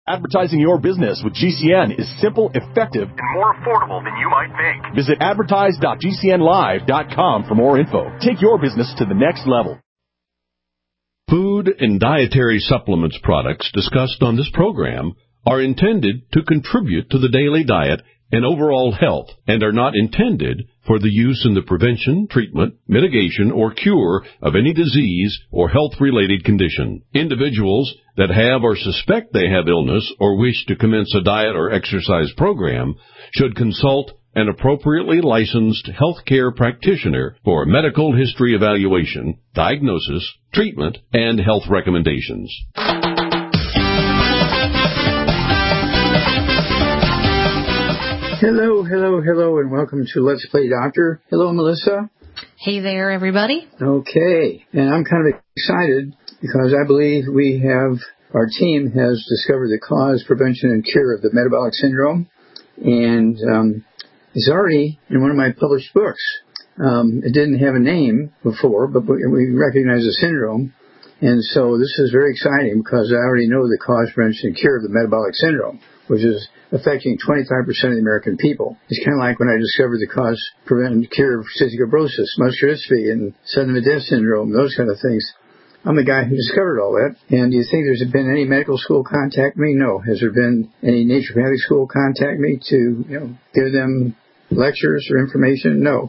Advertising your business with GCN is simple, effective, and more affordable than you might think. Visit advertise.gcnlive.com for more info. Take your business to the next level. Food and dietary supplements products discussed on this program are intended to contribute to the daily diet and overall health and are not intended for the use in the prevention, treatment, mitigation, or cure of any disease or health-related condition. Individuals that have or suspect they have illness or wish to commence a diet or exercise program should consult an appropriately licensed healthcare practitioner for a medical history evaluation, diagnosis, treatment, and health recommendations. Hello, and welcome to Let's Play Doctor. Hello, Melissa. Hey there, everybody. Okay, and I'm kind of excited because I believe our team has discovered the cause, prevention, and cure of the metabolic syndrome, and it's already in one of my published books. It didn't have a name before, but we recognize the syndrome, and so this is very exciting because I already know the cause, prevention, and cure of the metabolic syndrome, which is affecting 25% of the American people. It's kind of like when I discovered the cause, prevent, and cure of cystic fibrosis, muscular dystrophy, and sudden death syndrome, those kind of things. I'm the guy who discovered all that. And do you think there's been any medical school contact me? No. Has there been any naturopathic school contact me to, give them lectures or information? No.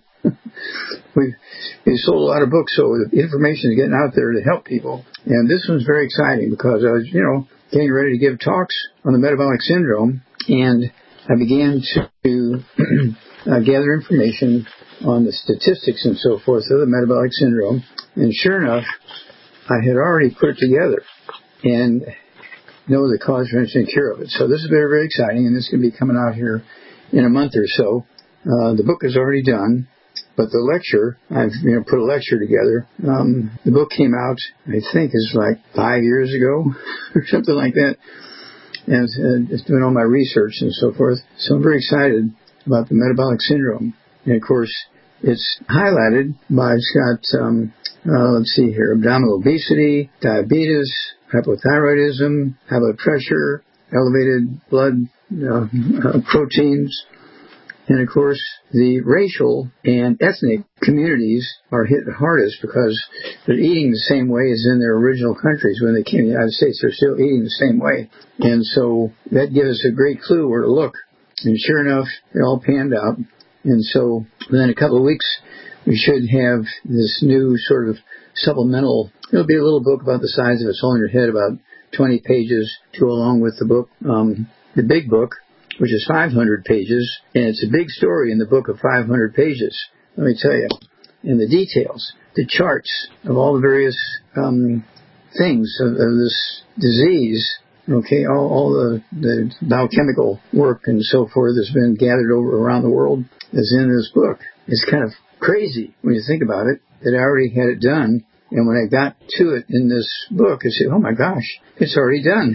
We've sold a lot of books, so the information is getting out there to help people. And this one's very exciting because I was, getting ready to give talks on the metabolic syndrome, and I began to gather information on the statistics and so forth of the metabolic syndrome, and sure enough, I had already put it together and know the cause, prevention, and cure of it. So this is very, very exciting, and this is going to be coming out here in a month or so. The book is already done. But the lecture, I've put a lecture together. The book came out, I think, is like 5 years ago or something like that. And it's doing all my research and so forth. So I'm very excited about the metabolic syndrome. And of course, it's highlighted by, it's got, let's see here, abdominal obesity, diabetes, hypothyroidism, high blood pressure, elevated blood proteins. And, of course, the racial and ethnic communities are hit hardest because they're eating the same way as in their original countries. When they came to the United States, they're still eating the same way. And so that gives us a great clue where to look. And sure enough, it all panned out. And so within a couple of weeks, we should have this new sort of supplemental. It'll be a little book about the size of its hole in your head, about 20 pages to go along with the book, the big book, which is 500 pages, and it's a big story in the book of 500 pages, let me tell you. And the details, the charts of all the various things of this disease, okay, all the biochemical work and so forth that's been gathered around the world is in this book. It's kind of crazy when you think about it, that I already had it done. And when I got to it in this book, I said, oh my gosh, it's already done.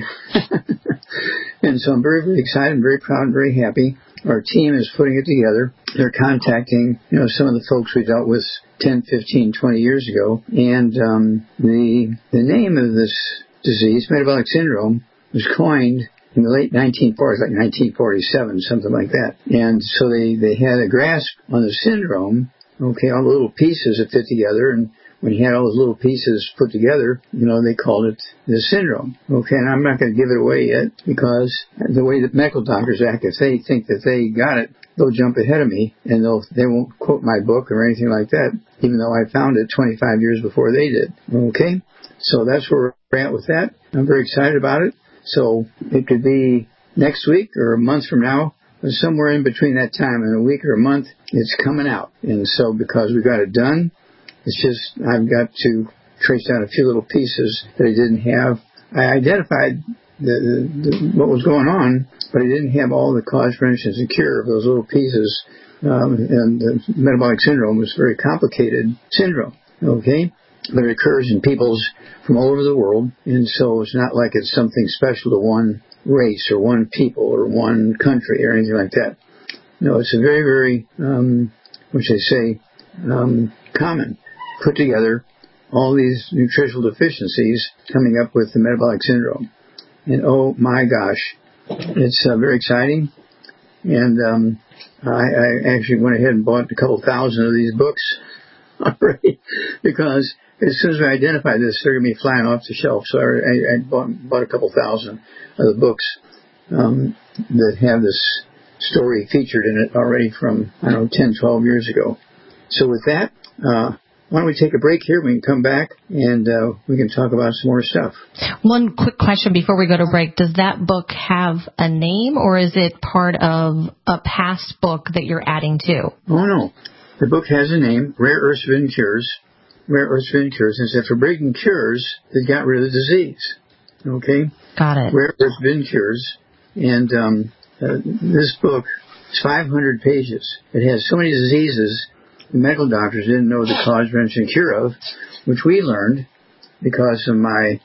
And so I'm very, very excited, very proud, and very happy. Our team is putting it together. They're contacting, some of the folks we dealt with 10, 15, 20 years ago. And the name of this disease, metabolic syndrome, was coined in the late 1940s, like 1947, something like that. And so they had a grasp on the syndrome, okay, all the little pieces that fit together, and when you had all those little pieces put together, they called it the syndrome. Okay, and I'm not going to give it away yet because the way that medical doctors act, if they think that they got it, they'll jump ahead of me and they won't quote my book or anything like that, even though I found it 25 years before they did. Okay, so that's where we're at with that. I'm very excited about it. So it could be next week or a month from now, but somewhere in between that time, in a week or a month, it's coming out. And so because we got it done, it's just I've got to trace down a few little pieces that I didn't have. I identified what was going on, but I didn't have all the cause, prevention, and cure of those little pieces. And the metabolic syndrome is a very complicated syndrome, okay? But it occurs in peoples from all over the world, and so it's not like it's something special to one race or one people or one country or anything like that. No, it's a very, very, common. Put together all these nutritional deficiencies coming up with the metabolic syndrome. And oh my gosh, it's very exciting. And I actually went ahead and bought a couple thousand of these books already, because as soon as I identify this, they're going to be flying off the shelf. So I bought a couple thousand of the books that have this story featured in it already from, 10, 12 years ago. So with that, why don't we take a break here? We can come back and we can talk about some more stuff. One quick question before we go to break. Does that book have a name, or is it part of a past book that you're adding to? Oh, no. The book has a name, Rare Earths Forbidden Cures. Rare Earths Forbidden Cures. And it's Forbidden Cures that got rid of the disease. Okay? Got it. Rare Earths Forbidden Cures. And this book is 500 pages. It has so many diseases the medical doctors didn't know the cause, prevention, and cure of, which we learned because of my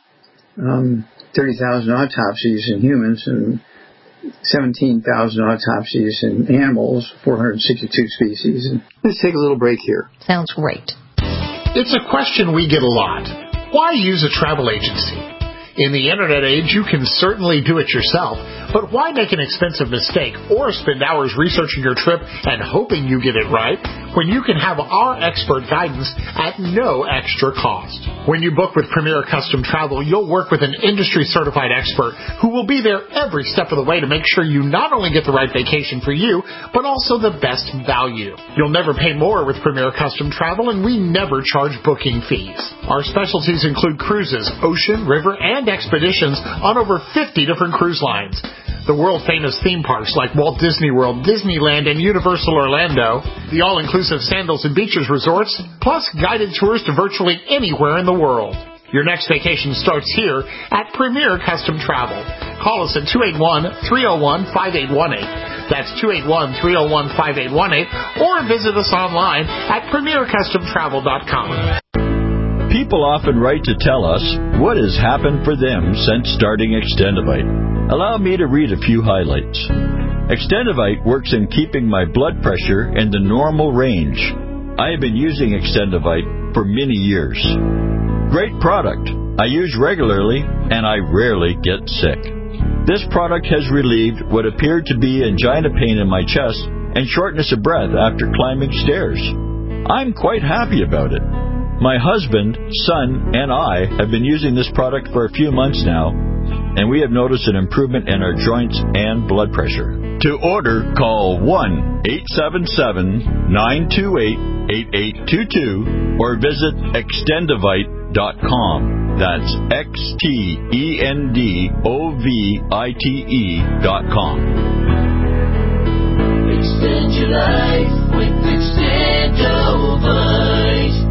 30,000 autopsies in humans and 17,000 autopsies in animals, 462 species. And let's take a little break here. Sounds great. It's a question we get a lot. Why use a travel agency? In the internet age, you can certainly do it yourself, but why make an expensive mistake or spend hours researching your trip and hoping you get it right when you can have our expert guidance at no extra cost? When you book with Premier Custom Travel, you'll work with an industry-certified expert who will be there every step of the way to make sure you not only get the right vacation for you, but also the best value. You'll never pay more with Premier Custom Travel, and we never charge booking fees. Our specialties include cruises, ocean, river, and expeditions on over 50 different cruise lines. The world-famous theme parks like Walt Disney World, Disneyland, and Universal Orlando, the all-inclusive Sandals and Beaches resorts, plus guided tours to virtually anywhere in the world. Your next vacation starts here at Premier Custom Travel. Call us at 281-301-5818. That's 281-301-5818, or visit us online at premiercustomtravel.com. People often write to tell us what has happened for them since starting Extendivite. Allow me to read a few highlights. Extendivite works in keeping my blood pressure in the normal range. I have been using Extendivite for many years. Great product. I use regularly and I rarely get sick. This product has relieved what appeared to be angina pain in my chest and shortness of breath after climbing stairs. I'm quite happy about it. My husband, son, and I have been using this product for a few months now, and we have noticed an improvement in our joints and blood pressure. To order, call 1-877-928-8822 or visit extendivite.com. That's XTENDOVITE.com. Extend your life with Extendivite.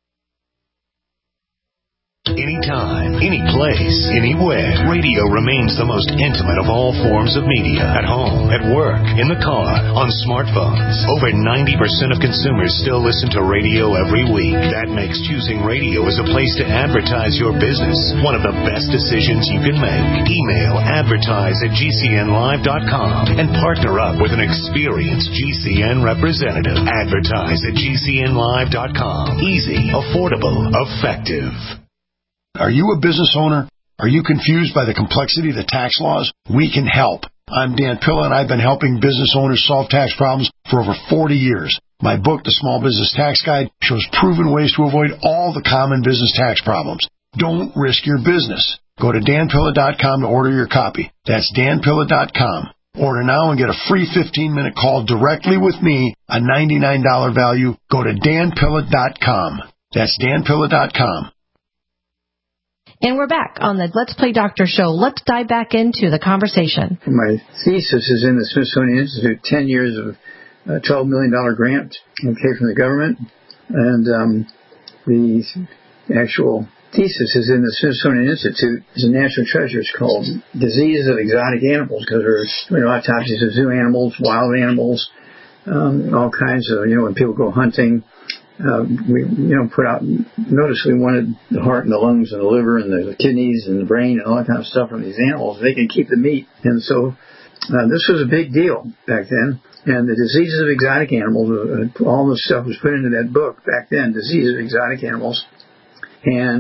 Anytime, any place, anywhere, radio remains the most intimate of all forms of media. At home, at work, in the car, on smartphones. Over 90% of consumers still listen to radio every week. That makes choosing radio as a place to advertise your business one of the best decisions you can make. Email advertise@gcnlive.com and partner up with an experienced GCN representative. Advertise@gcnlive.com. Easy, affordable, effective. Are you a business owner? Are you confused by the complexity of the tax laws? We can help. I'm Dan Pilla, and I've been helping business owners solve tax problems for over 40 years. My book, The Small Business Tax Guide, shows proven ways to avoid all the common business tax problems. Don't risk your business. Go to danpilla.com to order your copy. That's danpilla.com. Order now and get a free 15-minute call directly with me, a $99 value. Go to danpilla.com. That's danpilla.com. And we're back on the Let's Play Doctor show. Let's dive back into the conversation. My thesis is in the Smithsonian Institute, 10 years of a $12 million grant, from the government. And the actual thesis is in the Smithsonian Institute. It's a national treasure. It's called Diseases of Exotic Animals, because there's autopsies of zoo animals, wild animals, all kinds of, when people go hunting. We put out, notice we wanted the heart and the lungs and the liver and the kidneys and the brain and all that kind of stuff from these animals. They can keep the meat. And so this was a big deal back then. And the diseases of exotic animals, all the stuff was put into that book back then, Diseases of Exotic Animals. And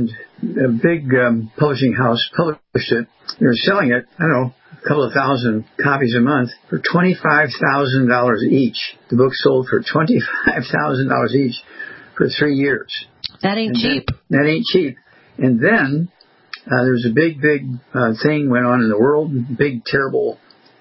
a big publishing house published it. They were selling it, I don't know, a couple of thousand copies a month for $25,000 each. The book sold for $25,000 each for 3 years. That ain't cheap. That ain't cheap. And then there was a big thing went on in the world, big, terrible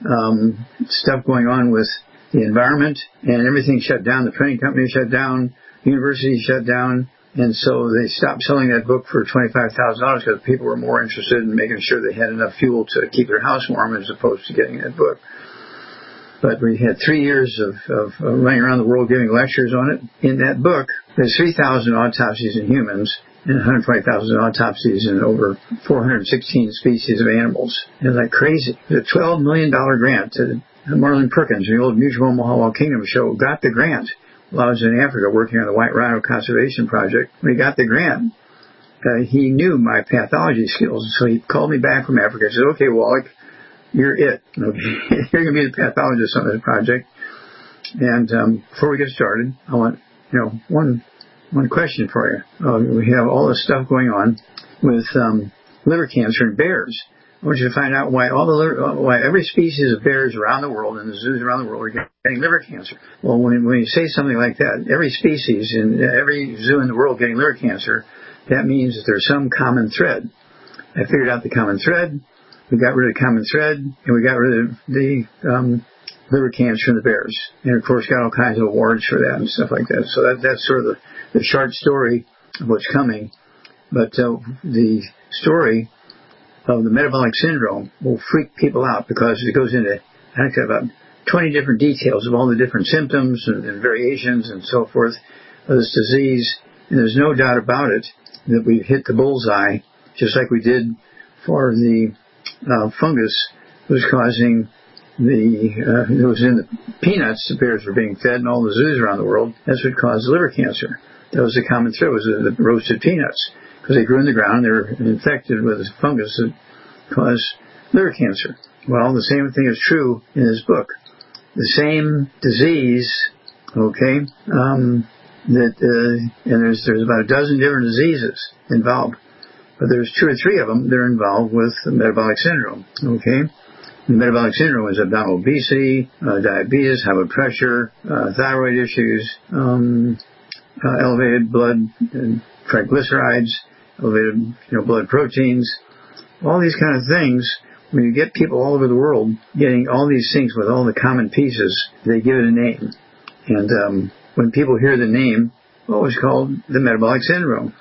stuff going on with the environment, and everything shut down. The printing company shut down, universities shut down, and so they stopped selling that book for $25,000 because people were more interested in making sure they had enough fuel to keep their house warm as opposed to getting that book. But we had 3 years of running around the world giving lectures on it. In that book, there's 3,000 autopsies in humans and 120,000 autopsies in over 416 species of animals. It's like crazy. The $12 million grant to Marlin Perkins, the old Mutual Omaha Wild Kingdom show, got the grant. While I was in Africa working on the White Rhino Conservation Project, when he got the grant, he knew my pathology skills. So he called me back from Africa and said, okay, Wallach, you're it. Okay. You're going to be the pathologist on this project. And before we get started, I want, one question for you. We have all this stuff going on with liver cancer in bears. I want you to find out why why every species of bears around the world and the zoos around the world are getting liver cancer. Well, when you say something like that, every species in every zoo in the world getting liver cancer, that means that there's some common thread. I figured out the common thread. We got rid of the common thread, and we got rid of the liver cancer in the bears. And, of course, got all kinds of awards for that and stuff like that. So that's sort of the short story of what's coming. But the story of the metabolic syndrome will freak people out because it goes into, I think, about 20 different details of all the different symptoms and variations and so forth of this disease. And there's no doubt about it that we've hit the bullseye, just like we did for the fungus was causing it was in the peanuts the bears were being fed in all the zoos around the world. That's what caused liver cancer. That was the common thread, was the roasted peanuts, because they grew in the ground. They were infected with a fungus that caused liver cancer. Well, the same thing is true in this book. The same disease, okay, and there's about a dozen different diseases involved. But there's 2 or 3 of them that are involved with the metabolic syndrome, okay? The metabolic syndrome is abdominal obesity, diabetes, high blood pressure, thyroid issues, elevated blood triglycerides, elevated blood proteins, all these kind of things. When you get people all over the world getting all these things with all the common pieces, they give it a name. And when people hear the name, it's called the metabolic syndrome.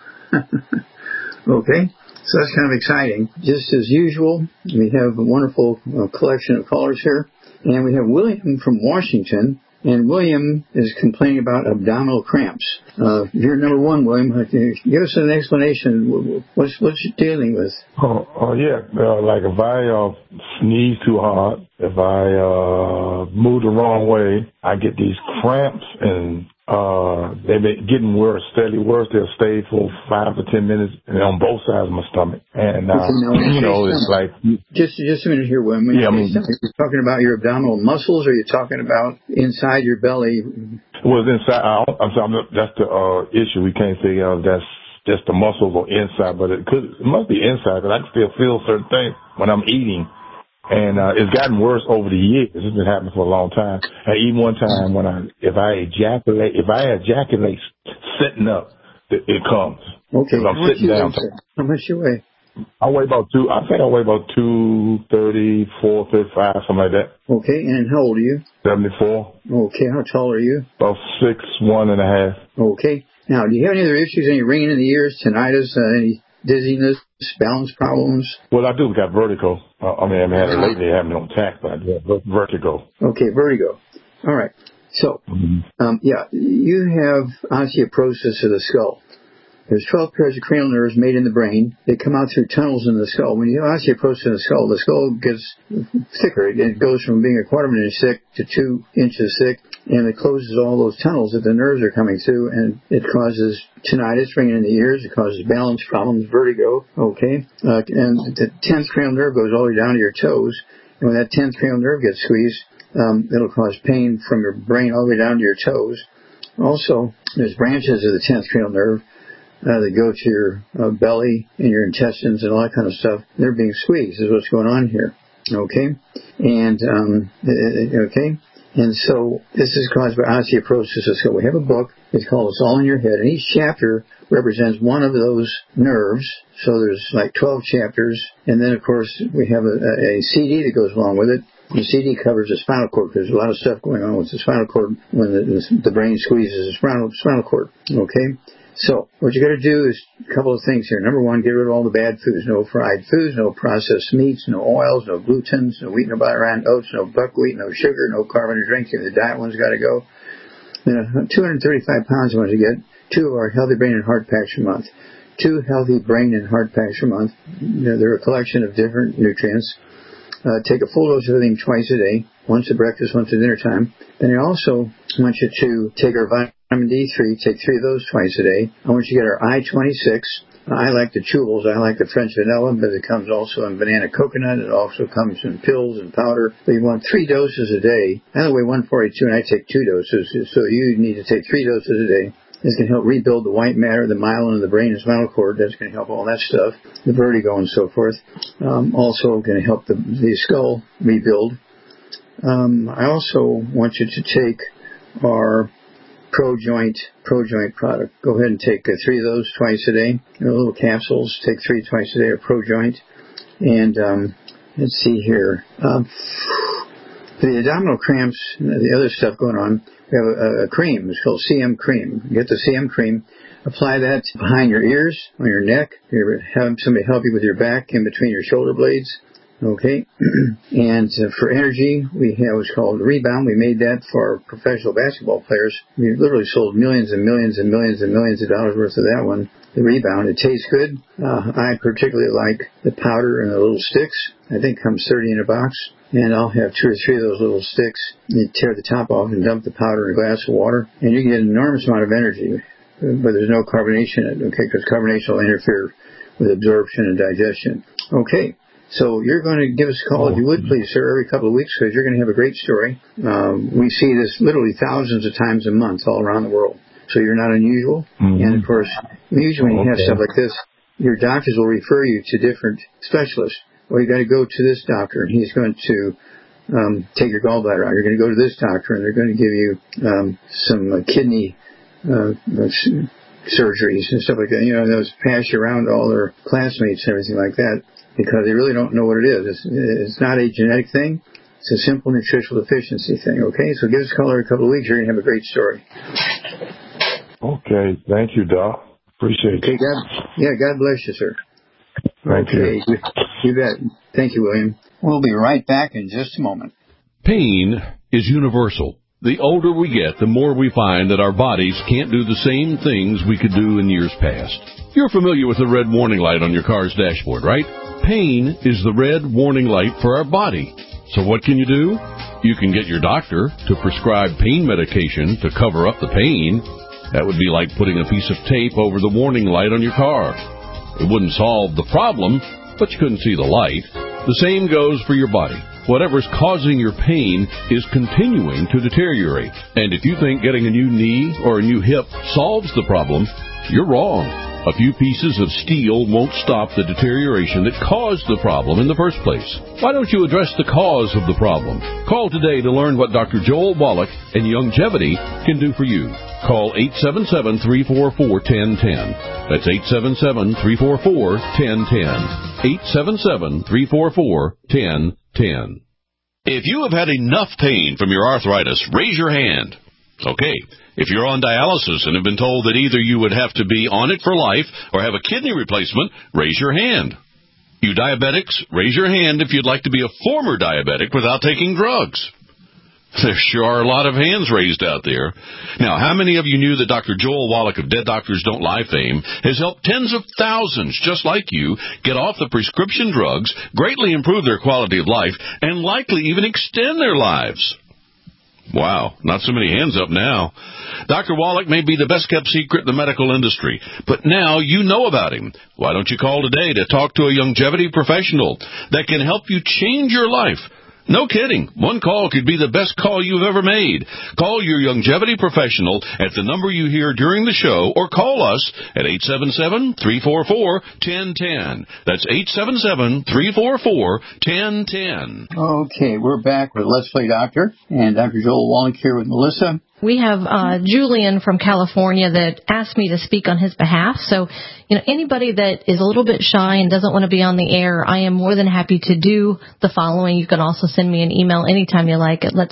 Okay, so that's kind of exciting. Just as usual, we have a wonderful collection of callers here. And we have William from Washington. And William is complaining about abdominal cramps. You're number 1, William. Give us an explanation. What's you dealing with? Yeah. Like if I sneeze too hard, if I move the wrong way, I get these cramps, and they've been getting worse, steadily worse. They'll stay for 5 to 10 minutes, and on both sides of my stomach. And it's like just a minute here, William. You're talking about your abdominal muscles, or are you talking about inside your belly? Well, it's inside. That's the issue. We can't figure out if that's just the muscles or inside, but it must be inside, because I can still feel certain things when I'm eating. And it's gotten worse over the years. It's been happening for a long time. And even one time if I ejaculate sitting up, it comes. Okay. I'm sitting down. How much you weigh? I weigh about 234, 35, something like that. Okay. And how old are you? 74. Okay. How tall are you? About 6'1.5". Okay. Now, do you have any other issues? Any ringing in the ears, tinnitus, any dizziness, balance problems? Well, I do got vertigo. I haven't had it lately. I haven't on tack, but I do have vertigo. Okay, vertigo. All right. So, you have osteoporosis of the skull. There's 12 pairs of cranial nerves made in the brain. They come out through tunnels in the skull. When you have osteoporosis in the skull gets thicker. It goes from being a quarter of an inch thick to 2 inches thick, and it closes all those tunnels that the nerves are coming through, and it causes tinnitus, ringing in the ears. It causes balance problems, vertigo, okay? And the 10th cranial nerve goes all the way down to your toes, and when that 10th cranial nerve gets squeezed, it'll cause pain from your brain all the way down to your toes. Also, there's branches of the 10th cranial nerve that go to your belly and your intestines and all that kind of stuff. They're being squeezed is what's going on here. Okay? And, And so this is caused by osteoporosis. So we have a book. It's called It's All in Your Head. And each chapter represents one of those nerves. So there's like 12 chapters. And then, of course, we have a CD that goes along with it. The CD covers the spinal cord. There's a lot of stuff going on with the spinal cord when the brain squeezes the spinal cord. Okay? So what you got to do is a couple of things here. Number one, get rid of all the bad foods. No fried foods, no processed meats, no oils, no glutens, no wheat, no butter, oats, no buckwheat, no sugar, no carbonated drinks. The diet one's got to go. Then 235 pounds I want to get. 2 are healthy brain and heart packs a month. 2 healthy brain and heart packs a month. They're a collection of different nutrients. Take a full dose of everything twice a day, once at breakfast, once at dinner time. Then I also want you to take our vitamin D3, take 3 of those twice a day. I want you to get our I-26. I like the chewables. I like the French vanilla, but it comes also in banana coconut. It also comes in pills and powder. But you want 3 doses a day. I weigh 142 and I take 2 doses. So you need to take 3 doses a day. This can help rebuild the white matter, the myelin in the brain and spinal cord. That's going to help all that stuff, the vertigo and so forth. Also going to help the skull rebuild. I also want you to take our ProJoint product. Go ahead and take 3 of those twice a day. They're little capsules. Take 3 twice a day of ProJoint. And let's see here. For the abdominal cramps, the other stuff going on, we have a cream. It's called CM cream. Get the CM cream. Apply that behind your ears, on your neck. You have somebody help you with your back, in between your shoulder blades. Okay. And for energy, we have what's called Rebound. We made that for professional basketball players. We literally sold millions and millions and millions and millions of dollars worth of that one. The Rebound. It tastes good. I particularly like the powder and the little sticks. I think it comes 30 in a box. And I'll have 2 or 3 of those little sticks. You tear the top off and dump the powder in a glass of water. And you can get an enormous amount of energy. But there's no carbonation in it, okay? Because carbonation will interfere with absorption and digestion. Okay. So you're going to give us a call, if you would, please, sir, every couple of weeks, because you're going to have a great story. We see this literally thousands of times a month all around the world. So you're not unusual. Mm-hmm. And, of course, usually when you have stuff like this, your doctors will refer you to different specialists. Well, you got to go to this doctor, and he's going to take your gallbladder out. You're going to go to this doctor, and they're going to give you some kidney surgeries and stuff like that. You know, those pass you around to all their classmates and everything like that, because they really don't know what it is. It's not a genetic thing. It's a simple nutritional deficiency thing, okay? So give us a call every couple of weeks. You're going to have a great story. Okay. Thank you, Doc. Appreciate it. Okay, God bless you, sir. Thank you. You bet. Thank you, William. We'll be right back in just a moment. Pain is universal. The older we get, the more we find that our bodies can't do the same things we could do in years past. You're familiar with the red warning light on your car's dashboard, right? Pain is the red warning light for our body. So what can you do? You can get your doctor to prescribe pain medication to cover up the pain. That would be like putting a piece of tape over the warning light on your car. It wouldn't solve the problem, but you couldn't see the light. The same goes for your body. Whatever's causing your pain is continuing to deteriorate. And if you think getting a new knee or a new hip solves the problem, you're wrong. A few pieces of steel won't stop the deterioration that caused the problem in the first place. Why don't you address the cause of the problem? Call today to learn what Dr. Joel Wallach and Longevity can do for you. Call 877-344-1010. That's 877-344-1010. 877-344-1010. If you have had enough pain from your arthritis, raise your hand. Okay. If you're on dialysis and have been told that either you would have to be on it for life or have a kidney replacement, raise your hand. You diabetics, raise your hand if you'd like to be a former diabetic without taking drugs. There sure are a lot of hands raised out there. Now, how many of you knew that Dr. Joel Wallach of Dead Doctors Don't Lie fame has helped tens of thousands just like you get off the prescription drugs, greatly improve their quality of life, and likely even extend their lives? Wow, not so many hands up now. Dr. Wallach may be the best-kept secret in the medical industry, but now you know about him. Why don't you call today to talk to a longevity professional that can help you change your life? No kidding. One call could be the best call you've ever made. Call your longevity professional at the number you hear during the show, or call us at 877-344-1010. That's 877-344-1010. Okay, we're back with Let's Play Doctor, and Dr. Joel Wallach here with Melissa. We have Julian from California that asked me to speak on his behalf. So, anybody that is a little bit shy and doesn't want to be on the air, I am more than happy to do the following. You can also send me an email anytime you like at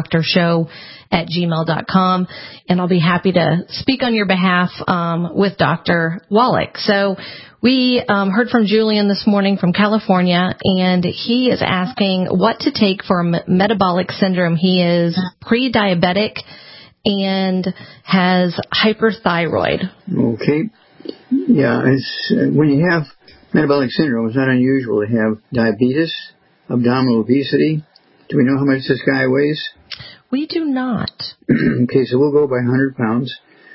letsplaydoctorshow@gmail.com, and I'll be happy to speak on your behalf with Dr. Wallach. So we heard from Julian this morning from California, and he is asking what to take for metabolic syndrome. He is pre-diabetic and has hyperthyroid. Okay. Yeah, when you have metabolic syndrome, it's not unusual to have diabetes, abdominal obesity. Do we know how much this guy weighs? We do not. Okay, so we'll go by 100 pounds.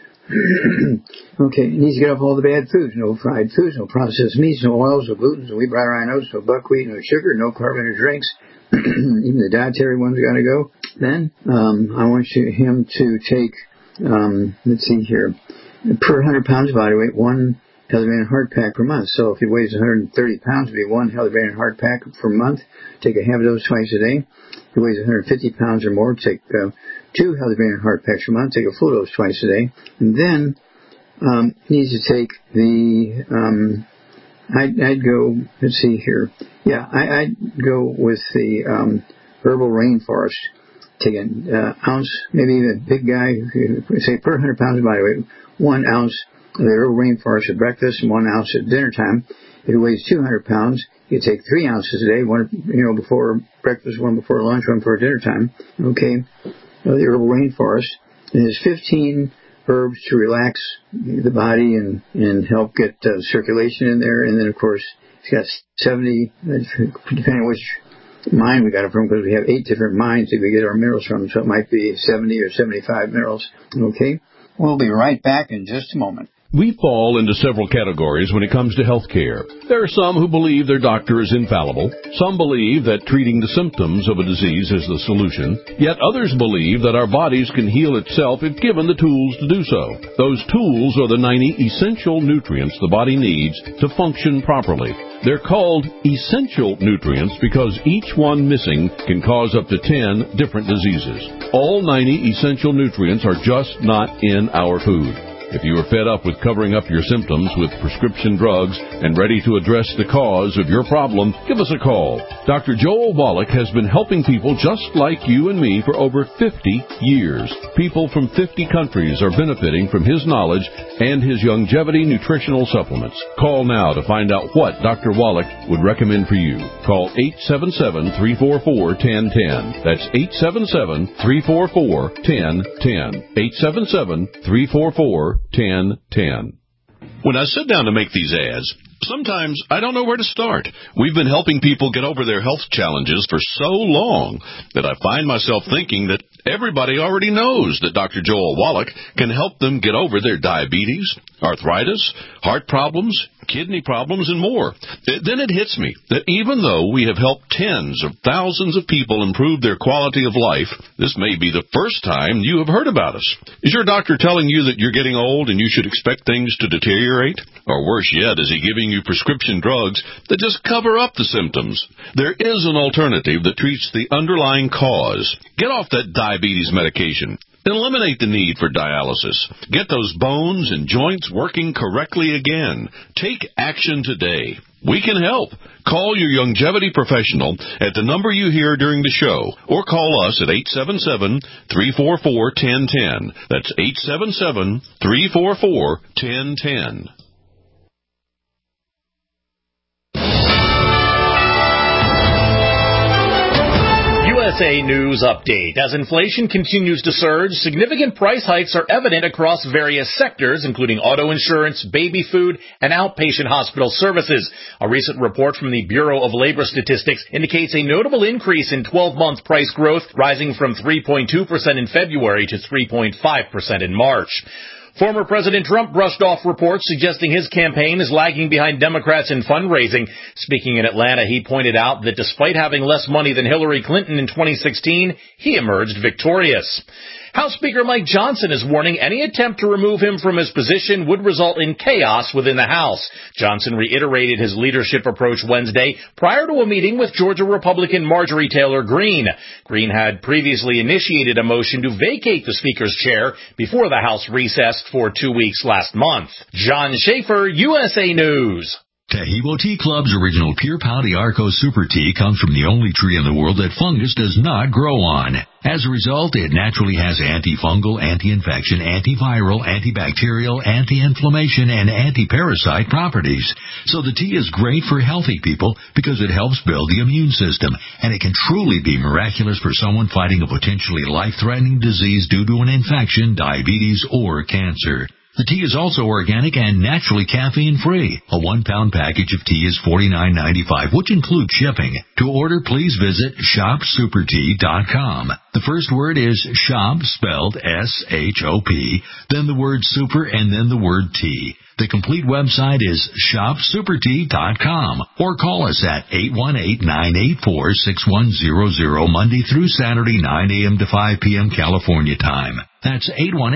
Okay, he needs to get off all the bad foods. No fried foods, no processed meats, no oils, no gluten, no wheat, bran, rye, oats, no buckwheat, no sugar, no carbonated drinks. Even the dietary ones got to go. Then I want him to take, let's see here, per 100 pounds body weight, 1 Healthy Brain and Heart Pack per month. So if he weighs 130 pounds, it would be 1 Healthy Brain and Heart Pack per month. Take a half of those twice a day. If he weighs 150 pounds or more, take 2 Healthy Brain and Heart Packs per month. Take a full dose twice a day. And then he needs to take the, I'd go, let's see here. Yeah, I'd go with the Herbal Rainforest. Take an ounce, maybe even a big guy, say per 100 pounds of body weight, 1 ounce of the Herbal Rainforest at breakfast and 1 ounce at dinner time. If he weighs 200 pounds, you take 3 ounces a day, one before breakfast, 1 before lunch, 1 before dinner time. Okay, the Herbal Rainforest. And there's 15 herbs to relax the body and help get circulation in there. And then, of course, it's got 70, depending on which mine we got it from, because we have 8 different mines that we get our minerals from, so it might be 70 or 75 minerals. Okay, we'll be right back in just a moment. We fall into several categories when it comes to health care. There are some who believe their doctor is infallible. Some believe that treating the symptoms of a disease is the solution. Yet others believe that our bodies can heal itself if given the tools to do so. Those tools are the 90 essential nutrients the body needs to function properly. They're called essential nutrients because each one missing can cause up to 10 different diseases. All 90 essential nutrients are just not in our food. If you are fed up with covering up your symptoms with prescription drugs and ready to address the cause of your problem, give us a call. Dr. Joel Wallach has been helping people just like you and me for over 50 years. People from 50 countries are benefiting from his knowledge and his longevity nutritional supplements. Call now to find out what Dr. Wallach would recommend for you. Call 877-344-1010. That's 877-344-1010. 877-344-1010. When I sit down to make these ads, sometimes I don't know where to start. We've been helping people get over their health challenges for so long that I find myself thinking that everybody already knows that Dr. Joel Wallach can help them get over their diabetes, arthritis, heart problems, kidney problems, and more. Then it hits me that even though we have helped tens of thousands of people improve their quality of life, this may be the first time you have heard about us. Is your doctor telling you that you're getting old and you should expect things to deteriorate? Or worse yet, is he giving you prescription drugs that just cover up the symptoms? There is an alternative that treats the underlying cause. Get off that diabetes medication. Eliminate the need for dialysis. Get those bones and joints working correctly again. Take action today. We can help. Call your longevity professional at the number you hear during the show, or call us at 877-344-1010. That's 877-344-1010. USA News Update. As inflation continues to surge, significant price hikes are evident across various sectors, including auto insurance, baby food, and outpatient hospital services. A recent report from the Bureau of Labor Statistics indicates a notable increase in 12-month price growth, rising from 3.2% in February to 3.5% in March. Former President Trump brushed off reports suggesting his campaign is lagging behind Democrats in fundraising. Speaking in Atlanta, he pointed out that despite having less money than Hillary Clinton in 2016, he emerged victorious. House Speaker Mike Johnson is warning any attempt to remove him from his position would result in chaos within the House. Johnson reiterated his leadership approach Wednesday prior to a meeting with Georgia Republican Marjorie Taylor Greene. Greene had previously initiated a motion to vacate the Speaker's chair before the House recessed for 2 weeks last month. John Schaefer, USA News. Tahibo Tea Club's original Pure Pau d'Arco Super Tea comes from the only tree in the world that fungus does not grow on. As a result, it naturally has antifungal, anti-infection, antiviral, antibacterial, anti-inflammation, and anti-parasite properties. So the tea is great for healthy people because it helps build the immune system, and it can truly be miraculous for someone fighting a potentially life-threatening disease due to an infection, diabetes, or cancer. The tea is also organic and naturally caffeine-free. A 1-pound package of tea is $49.95, which includes shipping. To order, please visit shopsupertea.com. The first word is shop, spelled S-H-O-P, then the word super, and then the word tea. The complete website is shopsupertea.com, or call us at 818-984-6100 Monday through Saturday, 9 a.m. to 5 p.m. California time. That's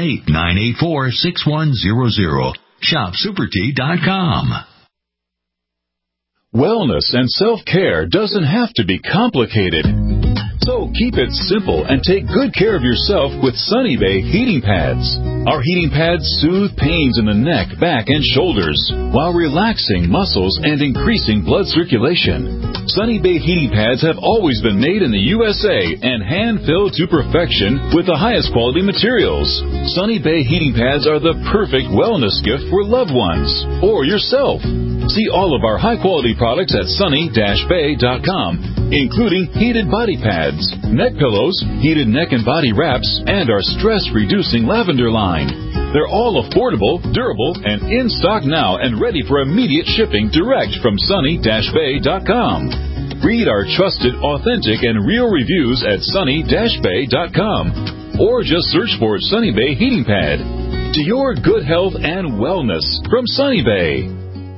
818-984-6100. shopsupertea.com. Wellness and self-care doesn't have to be complicated. So keep it simple and take good care of yourself with Sunny Bay heating pads. Our heating pads soothe pains in the neck, back, and shoulders while relaxing muscles and increasing blood circulation. Sunny Bay heating pads have always been made in the USA and hand-filled to perfection with the highest quality materials. Sunny Bay heating pads are the perfect wellness gift for loved ones or yourself. See all of our high-quality products at sunny-bay.com, including heated body pads, neck pillows, heated neck and body wraps, and our stress-reducing lavender line. They're all affordable, durable, and in stock now and ready for immediate shipping direct from sunny-bay.com. Read our trusted, authentic, and real reviews at sunny-bay.com, or just search for Sunny Bay Heating Pad. To your good health and wellness from Sunny Bay.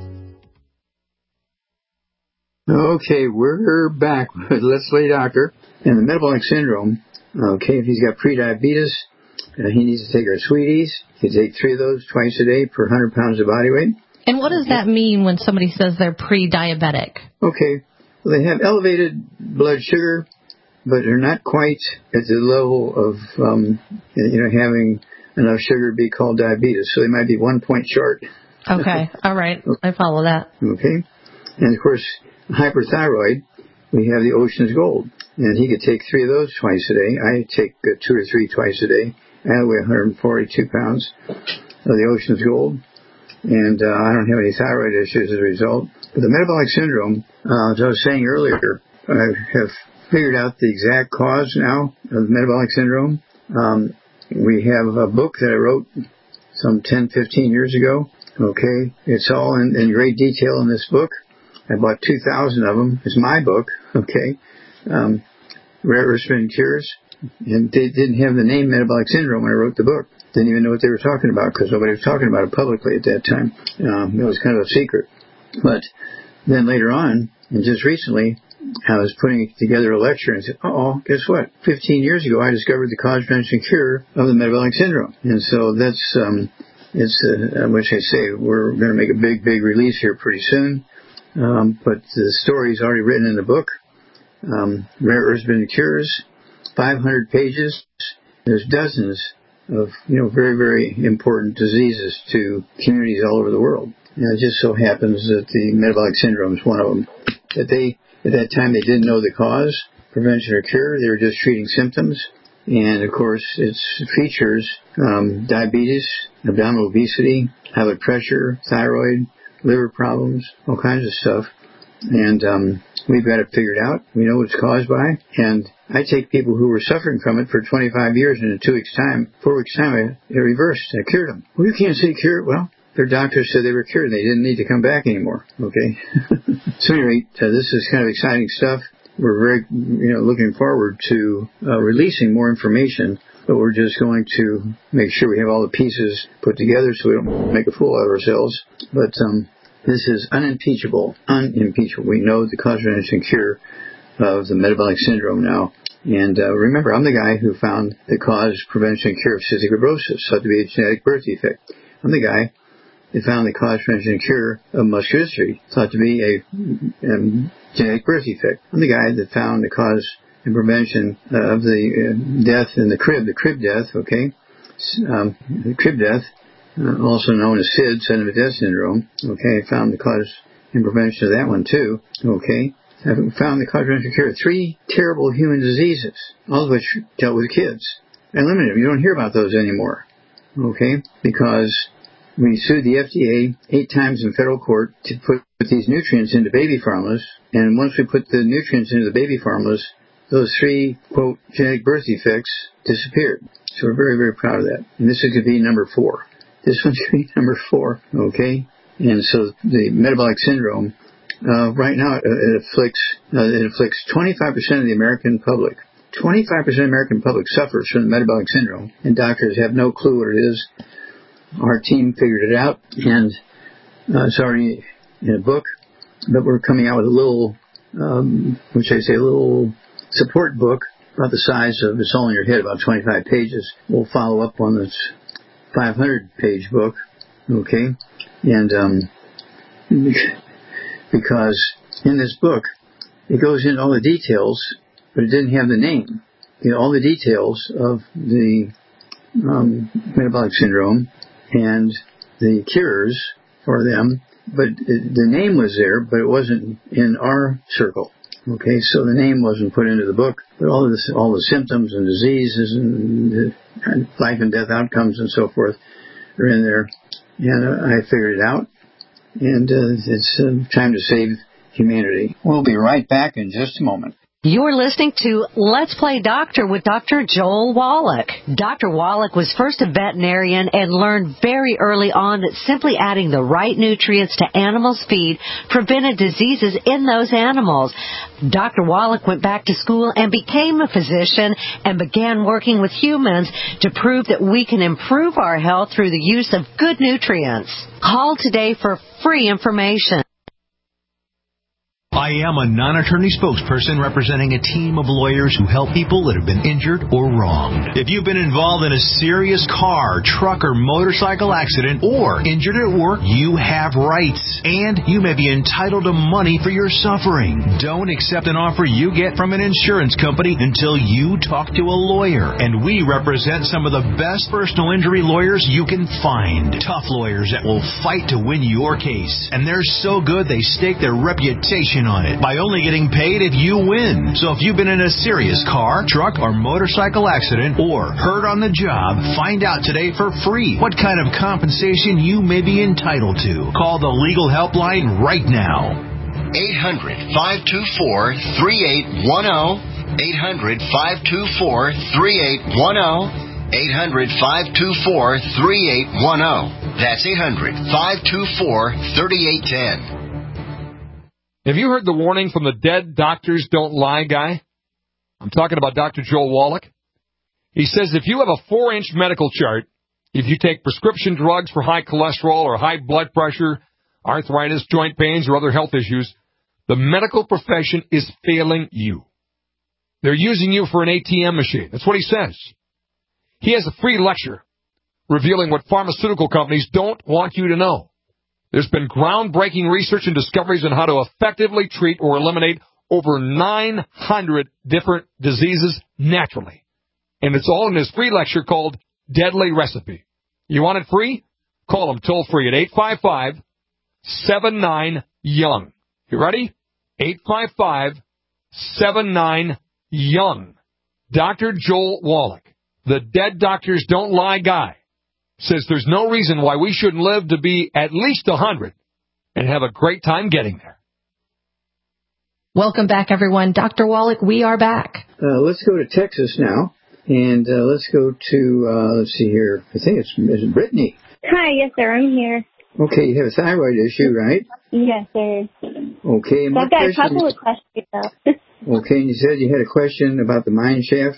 Okay, we're back with Let's Lay Doctor and the metabolic syndrome. Okay, if he's got prediabetes, he needs to take our sweeties. He can take 3 of those twice a day per 100 pounds of body weight. And what does that mean when somebody says they're pre-diabetic? Okay, well, they have elevated blood sugar, but they're not quite at the level of having enough sugar to be called diabetes. So they might be 1 point short. Okay, all right, I follow that. Okay, and of course, hyperthyroid, we have the Ocean's Gold, and he could take 3 of those twice a day. I take 2 or 3 twice a day. I weigh 142 pounds of the Ocean's Gold, and I don't have any thyroid issues as a result. But the metabolic syndrome, as I was saying earlier, I have figured out the exact cause now of metabolic syndrome. We have a book that I wrote some 10, 15 years ago. Okay, it's all in great detail in this book. I bought 2,000 of them. It's my book, okay. Rare Earth Spin Cures. And they didn't have the name metabolic syndrome when I wrote the book. Didn't even know what they were talking about because nobody was talking about it publicly at that time. It was kind of a secret. But then later on, and just recently, I was putting together a lecture and said, guess what? 15 years ago, I discovered the cause, prevention, cure of the metabolic syndrome. And so that's, which I say, we're going to make a big, big release here pretty soon. But the story is already written in the book. Rare Earth Spin Cures, 500 pages. There's dozens of, very, very important diseases to communities all over the world. It just so happens that the metabolic syndrome is one of them. At that time, they didn't know the cause, prevention or cure. They were just treating symptoms. And, of course, it features diabetes, abdominal obesity, high blood pressure, thyroid, liver problems, all kinds of stuff. And we've got it figured out. We know what it's caused by. And I take people who were suffering from it for 25 years, and in 4 weeks' time, it reversed. I cured them. Well, you can't say cured. Well, their doctors said they were cured. They didn't need to come back anymore. Okay? So anyway, this is kind of exciting stuff. We're very, looking forward to releasing more information but we're just going to make sure we have all the pieces put together so we don't make a fool out of ourselves. But this is unimpeachable. We know the cause, prevention, and cure of the metabolic syndrome now. And remember, I'm the guy who found the cause, prevention, and cure of cystic fibrosis, thought to be a genetic birth defect. I'm the guy that found the cause, prevention, and cure of muscular dystrophy, thought to be a genetic birth defect. I'm the guy that found the cause and prevention of the death in the crib death, okay? The crib death, also known as SID, sudden death syndrome, okay? I found the cause and prevention of that one too, okay? I found the cause, prevention, and cure of 3 terrible human diseases, all of which dealt with kids. I eliminated them. You don't hear about those anymore, okay? Because we sued the FDA 8 times in federal court to put these nutrients into baby formulas, and once we put the nutrients into the baby formulas, those 3, quote, genetic birth defects disappeared. So we're very, very proud of that. And this is going to be number 4. This one's going to be number 4, okay? And so the metabolic syndrome, right now it afflicts 25% of the American public. 25% of the American public suffers from the metabolic syndrome, and doctors have no clue what it is. Our team figured it out, and it's already in a book, but we're coming out with a little, a little support book about the size of It's All in Your Head, about 25 pages. We'll follow up on this 500-page book, okay? And because in this book, it goes into all the details, but it didn't have the name. All the details of the metabolic syndrome and the cures for them, but the name was there, but it wasn't in our circle. Okay, so the name wasn't put into the book, but all the symptoms and diseases and life and death outcomes and so forth are in there. And I figured it out, and it's time to save humanity. We'll be right back in just a moment. You're listening to Let's Play Doctor with Dr. Joel Wallach. Dr. Wallach was first a veterinarian and learned very early on that simply adding the right nutrients to animals' feed prevented diseases in those animals. Dr. Wallach went back to school and became a physician and began working with humans to prove that we can improve our health through the use of good nutrients. Call today for free information. I am a non-attorney spokesperson representing a team of lawyers who help people that have been injured or wronged. If you've been involved in a serious car, truck, or motorcycle accident or injured at work, you have rights, and you may be entitled to money for your suffering. Don't accept an offer you get from an insurance company until you talk to a lawyer, and we represent some of the best personal injury lawyers you can find. Tough lawyers that will fight to win your case, and they're so good they stake their reputation on it by only getting paid if you win. So if you've been in a serious car, truck, or motorcycle accident or hurt on the job, find out today for free what kind of compensation you may be entitled to. Call the legal helpline right now. 800-524-3810. 800-524-3810. 800-524-3810. That's 800-524-3810. Have you heard the warning from the Dead Doctors Don't Lie guy? I'm talking about Dr. Joel Wallach. He says if you have a 4-inch medical chart, if you take prescription drugs for high cholesterol or high blood pressure, arthritis, joint pains, or other health issues, the medical profession is failing you. They're using you for an ATM machine. That's what he says. He has a free lecture revealing what pharmaceutical companies don't want you to know. There's been groundbreaking research and discoveries on how to effectively treat or eliminate over 900 different diseases naturally. And it's all in this free lecture called Deadly Recipe. You want it free? Call them toll free at 855-79-YOUNG. You ready? 855-79-YOUNG. Dr. Joel Wallach, the Dead Doctors Don't Lie guy, says there's no reason why we shouldn't live to be at least 100 and have a great time getting there. Welcome back, everyone. Dr. Wallach, we are back. Let's go to Texas now, and let's go to, let's see here, I think it's Brittany. Hi, yes, sir, I'm here. Okay, you have a thyroid issue, right? Yes, sir. Okay. So I've got a couple of questions, though. Okay, and you said you had a question about the mine shaft.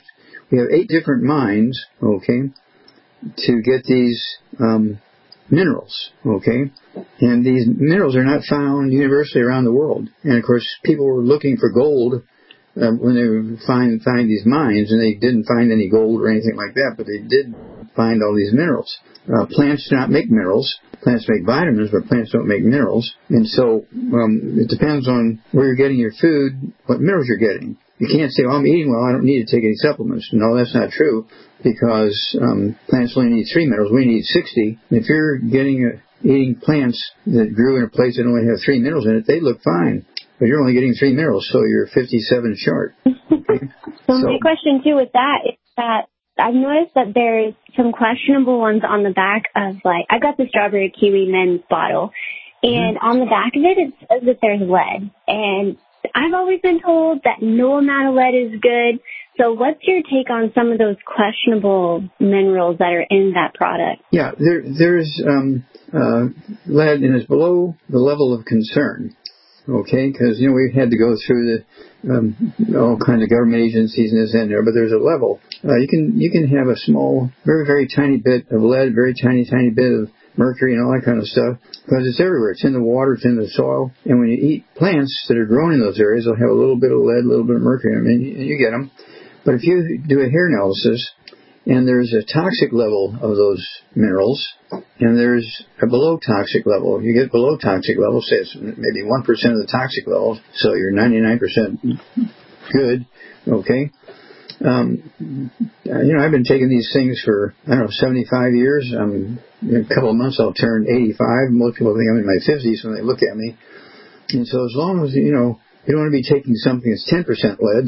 we have 8 different mines, okay, to get these minerals, okay? And these minerals are not found universally around the world. And, of course, people were looking for gold when they would find these mines, and they didn't find any gold or anything like that, but they did find all these minerals. Plants do not make minerals. Plants make vitamins, but plants don't make minerals. And so it depends on where you're getting your food, what minerals you're getting. You can't say, I'm eating well, I don't need to take any supplements. No, that's not true, because plants only need 3 minerals. We need 60. If you're eating plants that grew in a place that only have 3 minerals in it, they look fine. But you're only getting 3 minerals, so you're 57 short. Okay? So my question, too, with that is that I've noticed that there's some questionable ones on the back of, like, I got the strawberry kiwi men's bottle, and on the back of it, it says that there's lead. And I've always been told that no amount of lead is good. So what's your take on some of those questionable minerals that are in that product? Yeah, there's lead, and it's below the level of concern. Okay, because, we've had to go through all kinds of government agencies and this and there, but there's a level. You can have a small, very, very tiny bit of lead, very tiny, tiny bit of mercury and all that kind of stuff, because it's everywhere. It's in the water, it's in the soil, and when you eat plants that are grown in those areas, they'll have a little bit of lead, a little bit of mercury in them, and you get them. But if you do a hair analysis, and there's a toxic level of those minerals, and there's a below toxic level. If you get below toxic level, say it's maybe 1% of the toxic level, so you're 99% good, okay? I've been taking these things for, 75 years. In a couple of months I'll turn 85. Most people think I'm in my 50s when they look at me. And so as long as, you don't want to be taking something that's 10% lead.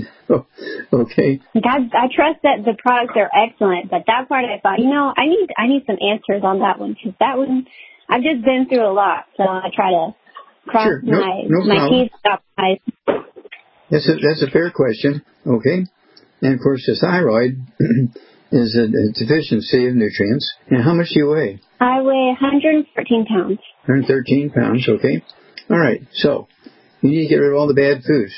Okay. I trust that the products are excellent, but that part I thought, I need some answers on that one, because that one, I've just been through a lot, so I try to cross my T's, stop my I's. That's a fair question. Okay. And of course, the thyroid is a deficiency of nutrients. And how much do you weigh? I weigh 113 pounds. 113 pounds. Okay. All right. So you need to get rid of all the bad foods.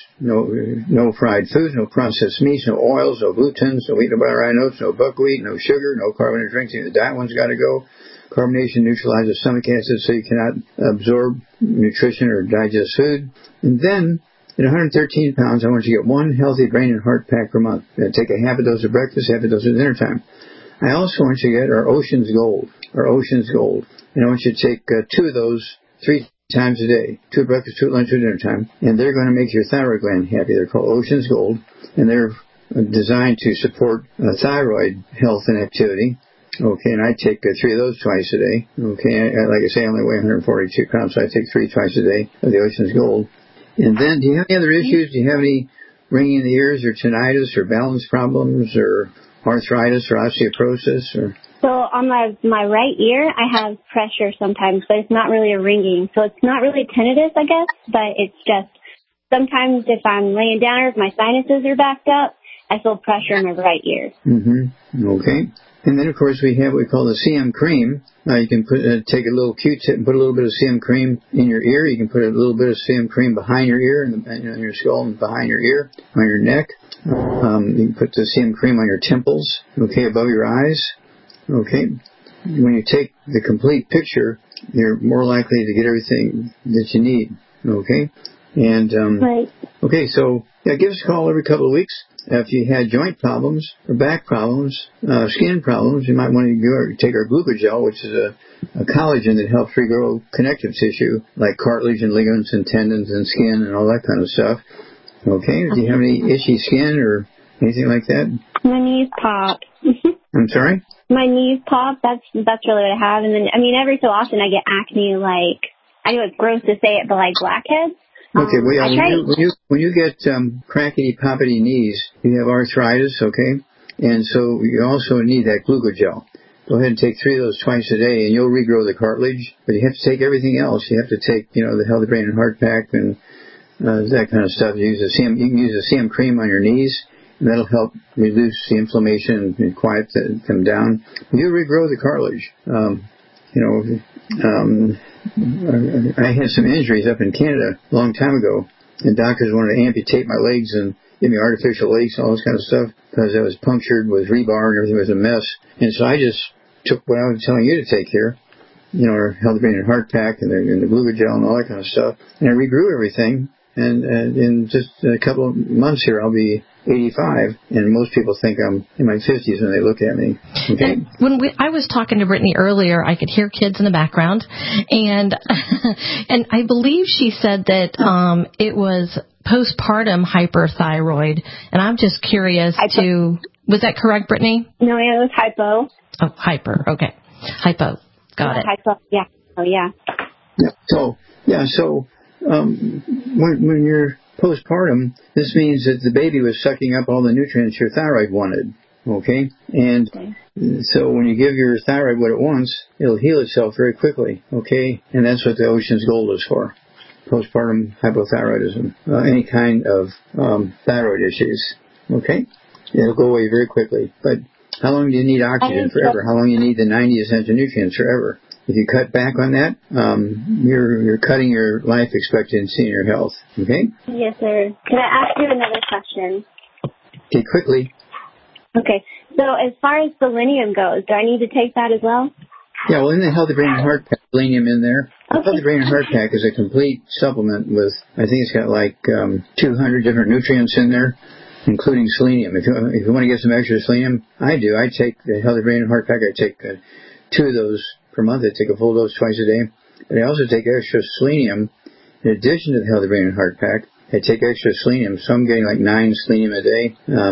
No fried foods, no processed meats, no oils, no glutens, no wheat, no butter, oats, no buckwheat, no sugar, no carbonated drinks. The diet one's got to go. Carbonation neutralizes stomach acid, so you cannot absorb nutrition or digest food. And then, at 113 pounds, I want you to get 1 healthy brain and heart pack per month. Take a half a dose at breakfast, half a dose at dinner time. I also want you to get our Ocean's Gold. And I want you to take 2 of those 3 times a day. 2 at breakfast, 2 at lunch, 2 at dinner time. And they're going to make your thyroid gland happy. They're called Ocean's Gold. And they're designed to support thyroid health and activity. Okay, and I take 3 of those twice a day. Okay, like I say, I only weigh 142 pounds, so I take 3 twice a day of the Ocean's Gold. And then, do you have any other issues? Do you have any ringing in the ears or tinnitus or balance problems or arthritis or osteoporosis? So on my right ear, I have pressure sometimes, but it's not really a ringing. So it's not really tinnitus, I guess, but it's just sometimes if I'm laying down or if my sinuses are backed up, I feel pressure in my right ear. Okay. And then, of course, we have what we call the CM cream. You can take a little Q-tip and put a little bit of CM cream in your ear. You can put a little bit of CM cream behind your ear, in your skull and behind your ear, on your neck. You can put the CM cream on your temples, okay, above your eyes. Okay. When you take the complete picture, you're more likely to get everything that you need. Okay. And okay, so give us a call every couple of weeks. If you had joint problems or back problems, skin problems, you might want to take our glucogel, which is a collagen that helps regrow connective tissue like cartilage and ligaments and tendons and skin and all that kind of stuff. Okay. Do you have any itchy skin or anything like that? My knees pop. I'm sorry? My knees pop. That's really what I have. And then, every so often I get acne, like, I know it's gross to say it, but like blackheads. Okay, when you get crackety-poppity knees, you have arthritis, okay? And so you also need that glucogel. Go ahead and take 3 of those twice a day, and you'll regrow the cartilage. But you have to take everything else. You have to take, the Healthy Brain and Heart Pack and that kind of stuff. You can use a CM cream on your knees, and that'll help reduce the inflammation and quiet them down. You regrow the cartilage. I had some injuries up in Canada a long time ago, and doctors wanted to amputate my legs and give me artificial leaks and all this kind of stuff because I was punctured with rebar and everything was a mess. And so I just took what I was telling you to take here, our Healthy Brain and Heart Pack and the Glucogel and all that kind of stuff. And I regrew everything. And in just a couple of months here, I'll be 85, and most people think I'm in my 50s when they look at me. Okay. When I was talking to Brittany earlier, I could hear kids in the background, and and I believe she said that it was postpartum hyperthyroid, and I'm just curious was that correct, Brittany? No, it was hypo. Oh, hyper. Okay, hypo. Got it. Hypo. Yeah. Oh, yeah. So when you're postpartum, this means that the baby was sucking up all the nutrients your thyroid wanted, okay? And so when you give your thyroid what it wants, it'll heal itself very quickly, okay? And that's what the Ocean's Gold is for, postpartum hypothyroidism, any kind of thyroid issues, okay? It'll go away very quickly. But how long do you need oxygen? Forever. How long do you need the 90 essential nutrients? Forever. If you cut back on that, you're cutting your life expectancy and your health. Okay? Yes, sir. Can I ask you another question? Okay, quickly. Okay. So as far as selenium goes, do I need to take that as well? Yeah, well, in the Healthy Brain and Heart Pack, selenium in there. The Healthy Brain and Heart Pack is a complete supplement with, I think it's got like 200 different nutrients in there, including selenium. If you want to get some extra selenium, I do. I take the Healthy Brain and Heart Pack. I take 2 of those per month. I take a full dose twice a day. But I also take extra selenium in addition to the Healthy Brain and Heart Pack. I take extra selenium, so I'm getting like 9 selenium a day.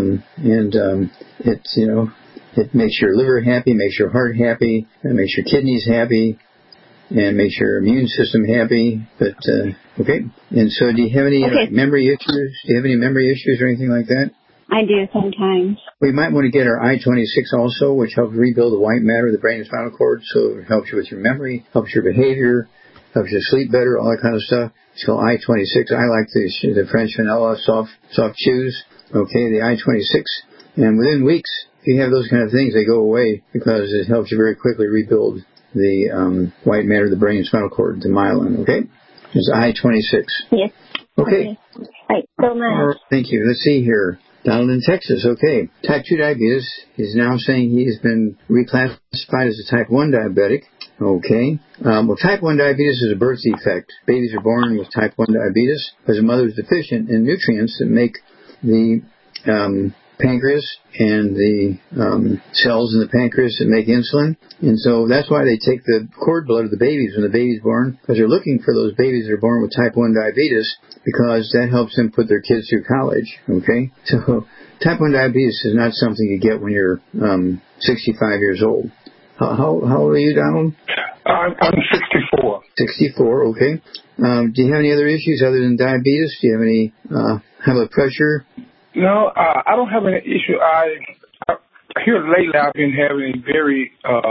It makes your liver happy, makes your heart happy, it makes your kidneys happy, and makes your immune system happy. But okay. And so, do you have any memory issues? Do you have any memory issues or anything like that? I do sometimes. We might want to get our I-26 also, which helps rebuild the white matter of the brain and spinal cord, so it helps you with your memory, helps your behavior, helps you sleep better, all that kind of stuff. It's called I-26. I like the French vanilla soft chews, okay, the I-26. And within weeks, if you have those kind of things, they go away because it helps you very quickly rebuild the white matter of the brain and spinal cord, the myelin, okay? It's I-26. Yes. Okay. Thanks so much. Thank you. Let's see here. Donald in Texas, okay. Type 2 diabetes. He's now saying he has been reclassified as a type 1 diabetic. Okay. Well, type 1 diabetes is a birth defect. Babies are born with type 1 diabetes because the mother is deficient in nutrients that make the pancreas and the cells in the pancreas that make insulin. And so that's why they take the cord blood of the babies when the baby's born, because they're looking for those babies that are born with type 1 diabetes, because that helps them put their kids through college. Okay? So type 1 diabetes is not something you get when you're 65 years old. How old are you, Donald? I'm 64. 64, okay. Do you have any other issues other than diabetes? Do you have any high blood pressure? No, I don't have any issue. Here lately I've been having a very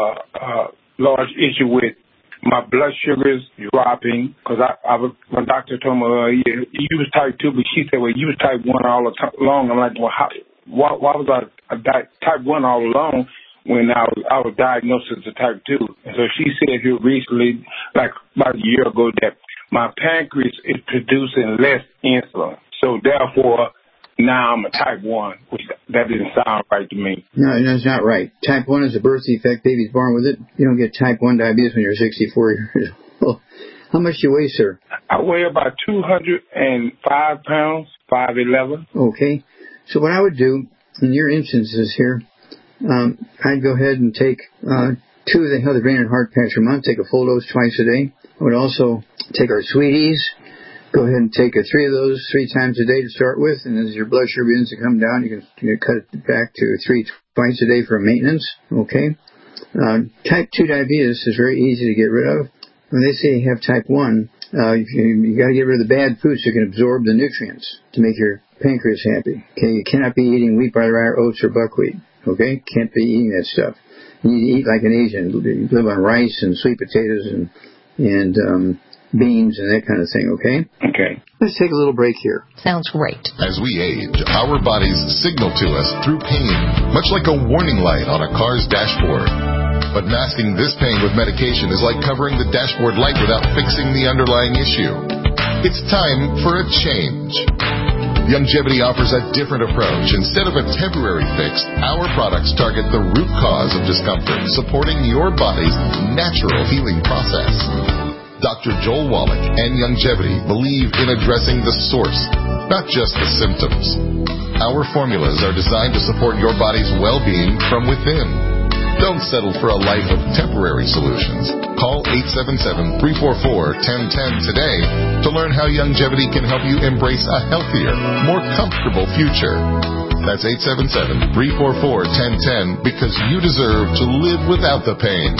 large issue with my blood sugars dropping, because my doctor told me, you was type 2, but she said, well, you was type 1 all along. I'm like, well, why was I type 1 all along when I was diagnosed as a type 2? And so she said here recently, like about a year ago, that my pancreas is producing less insulin. So therefore, now I'm a type 1, which that didn't sound right to me. No, that's not right. Type 1 is a birth defect. Baby's born with it. You don't get type 1 diabetes when you're 64 years old. How much do you weigh, sir? I weigh about 205 pounds, 5'11". Okay. So what I would do in your instances here, I'd go ahead and take 2 of the Healthy Brain and Heart Packs a month, take a full dose twice a day. I would also take our Sweeties. Go ahead and take 3 of those 3 times a day to start with, and as your blood sugar begins to come down, you can cut it back to 3 twice a day for maintenance. Okay. Type 2 diabetes is very easy to get rid of. When they say you have type 1, you got to get rid of the bad foods so you can absorb the nutrients to make your pancreas happy. Okay. You cannot be eating wheat, barley, rye, oats, or buckwheat. Okay. Can't be eating that stuff. You need to eat like an Asian. You live on rice and sweet potatoes and beans and that kind of thing, okay? Okay. Let's take a little break here. Sounds great. As we age, our bodies signal to us through pain, much like a warning light on a car's dashboard. But masking this pain with medication is like covering the dashboard light without fixing the underlying issue. It's time for a change. Youngevity offers a different approach. Instead of a temporary fix, our products target the root cause of discomfort, supporting your body's natural healing process. Dr. Joel Wallach and Youngevity believe in addressing the source, not just the symptoms. Our formulas are designed to support your body's well-being from within. Don't settle for a life of temporary solutions. Call 877-344-1010 today to learn how Youngevity can help you embrace a healthier, more comfortable future. That's 877-344-1010 because you deserve to live without the pain.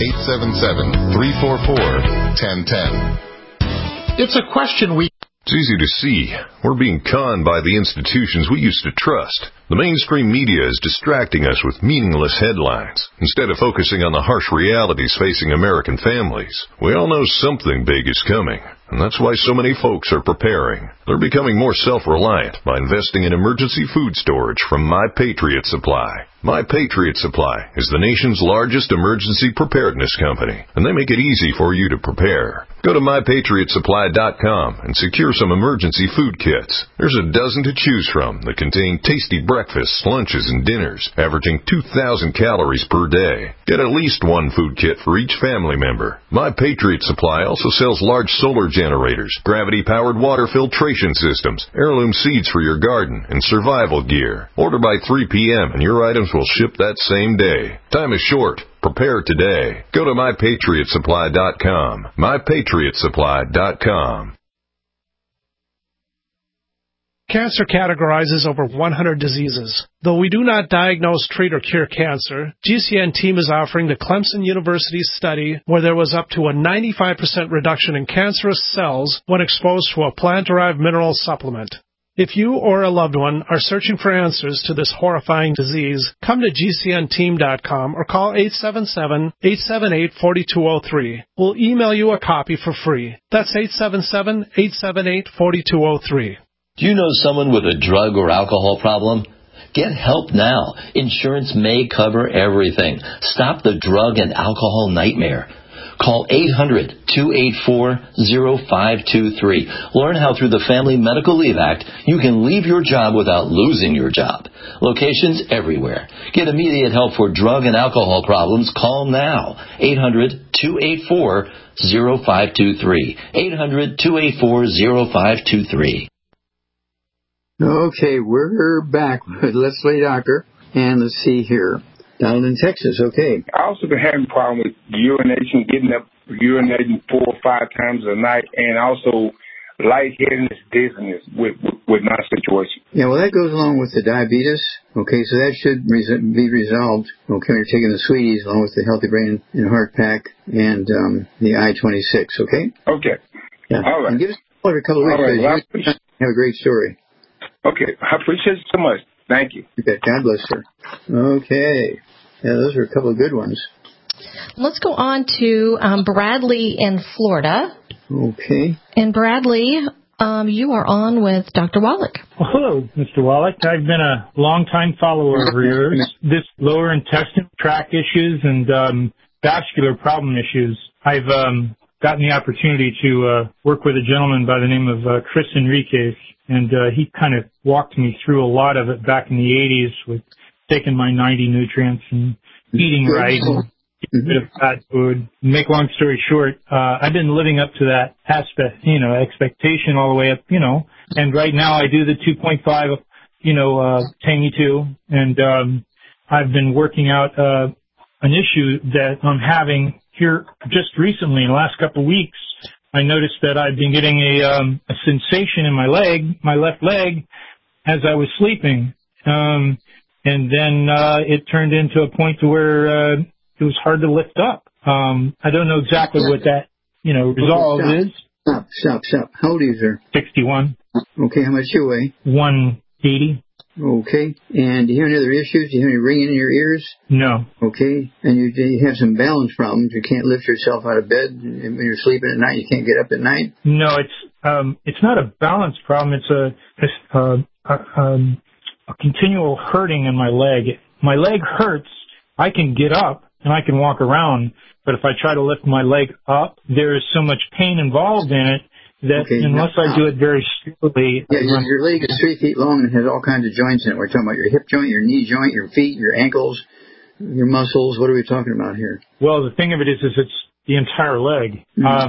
877-344-1010. It's a question we... It's easy to see. We're being conned by the institutions we used to trust. The mainstream media is distracting us with meaningless headlines instead of focusing on the harsh realities facing American families. We all know something big is coming, and that's why so many folks are preparing. They're becoming more self-reliant by investing in emergency food storage from My Patriot Supply. My Patriot Supply is the nation's largest emergency preparedness company, and they make it easy for you to prepare. Go to MyPatriotSupply.com and secure some emergency food kits. There's a dozen to choose from that contain tasty breakfasts, lunches, and dinners, averaging 2,000 calories per day. Get at least one food kit for each family member. My Patriot Supply also sells large solar generators, gravity-powered water filtration systems, heirloom seeds for your garden, and survival gear. Order by 3 p.m. and your items will ship that same day. Time is short. Prepare today. Go to MyPatriotSupply.com. MyPatriotSupply.com. Cancer categorizes over 100 diseases. Though we do not diagnose, treat, or cure cancer, GCN team is offering the Clemson University study where there was up to a 95% reduction in cancerous cells when exposed to a plant-derived mineral supplement. If you or a loved one are searching for answers to this horrifying disease, come to GCNteam.com or call 877-878-4203. We'll email you a copy for free. That's 877-878-4203. Do you know someone with a drug or alcohol problem? Get help now. Insurance may cover everything. Stop the drug and alcohol nightmare. Call 800-284-0523. Learn how through the Family Medical Leave Act you can leave your job without losing your job. Locations everywhere. Get immediate help for drug and alcohol problems. Call now. 800-284-0523. 800-284-0523. Okay, we're back with Let's Play Doctor. And let's see here. Down in Texas, okay. I also been having a problem with urination, getting up, urinating 4 or 5 times a night, and also lightheadedness, dizziness with my situation. Yeah, well, that goes along with the diabetes. Okay, so that should be resolved. Okay, you're taking the Sweeties along with the Healthy Brain and Heart Pack and the I-26, okay? Okay. Yeah. All right. And give us a call every couple of weeks. All right. Well, have a great story. Okay, I appreciate it so much. Thank you. Okay, God bless her. Okay. Yeah, those are a couple of good ones. Let's go on to Bradley in Florida. Okay. And Bradley, you are on with Dr. Wallach. Well, hello, Mr. Wallach. I've been a long-time follower of yours. This lower intestine tract issues and vascular problem issues. I've gotten the opportunity to work with a gentleman by the name of Chris Enriquez, and he kind of walked me through a lot of it back in the 80s with taking my 90 nutrients and eating right and getting rid of bad food. Make long story short, I've been living up to that expectation all the way up, and right now I do the 2.5, Tangy 2, and I've been working out an issue that I'm having here just recently in the last couple of weeks. I noticed that I've been getting a sensation in my left leg, as I was sleeping. And then it turned into a point to where it was hard to lift up. I don't know exactly what that, resolve is. Stop. How old are you, sir? 61. Okay, how much you weigh? 180. Okay. And do you have any other issues? Do you have any ringing in your ears? No. Okay. And you have some balance problems. You can't lift yourself out of bed when you're sleeping at night. You can't get up at night? No, it's not a balance problem. It's a continual hurting in my leg. My leg hurts. I can get up and I can walk around, but if I try to lift my leg up, there is so much pain involved in it that unless I do it very slowly. Yeah, your leg is 3 feet long and has all kinds of joints in it. We're talking about your hip joint, your knee joint, your feet, your ankles, your muscles. What are we talking about here? Well, the thing of it is it's the entire leg.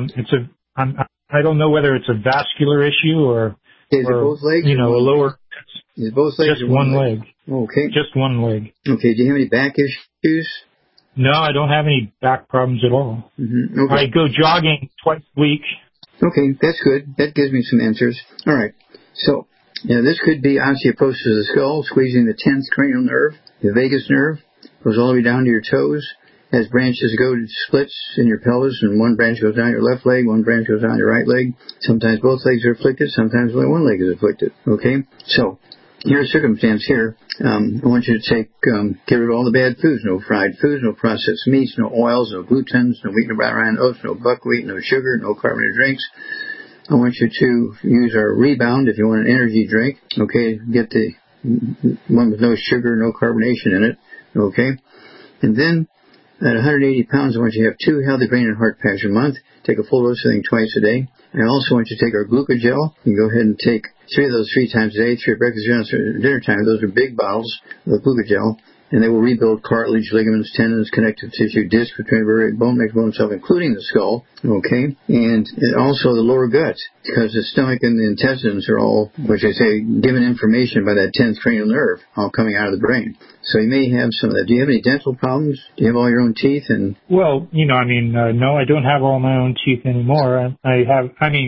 I don't know whether it's a vascular issue or both legs? A lower. Is both legs just one leg? Okay. Just one leg. Okay. Do you have any back issues? No, I don't have any back problems at all. Mm-hmm. Okay. I go jogging twice a week. Okay, that's good. That gives me some answers. All right. So, this could be osteoporosis of the skull, squeezing the 10th cranial nerve, the vagus nerve, goes all the way down to your toes, has branches go to splits in your pelvis, and one branch goes down your left leg, one branch goes down your right leg. Sometimes both legs are afflicted, sometimes only one leg is afflicted. Okay? So, your circumstance here, I want you to get rid of all the bad foods, no fried foods, no processed meats, no oils, no glutens, no wheat, no brown oats, no buckwheat, no sugar, no carbonated drinks. I want you to use our Rebound if you want an energy drink. Okay, get the one with no sugar, no carbonation in it. Okay, and then at 180 pounds, I want you to have 2 healthy brain and heart packs a month. Take a full dose of thing twice a day. I also want you to take our Glucogel. You can go ahead and take 3 of those 3 times a day, 3 at breakfast, dinner time. Those are big bottles of Glucogel, and they will rebuild cartilage, ligaments, tendons, connective tissue, disc, vertebrae, bone, makes bone itself, including the skull. Okay, and also the lower gut, because the stomach and the intestines are all, which I say, given information by that 10th cranial nerve, all coming out of the brain. So you may have some of that. Do you have any dental problems? Do you have all your own teeth? Well, no, I don't have all my own teeth anymore. I have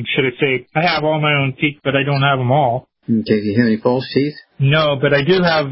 all my own teeth, but I don't have them all. Okay, do you have any false teeth? No, but I do have